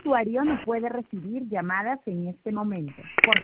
usuario no puede recibir llamadas en este momento. Por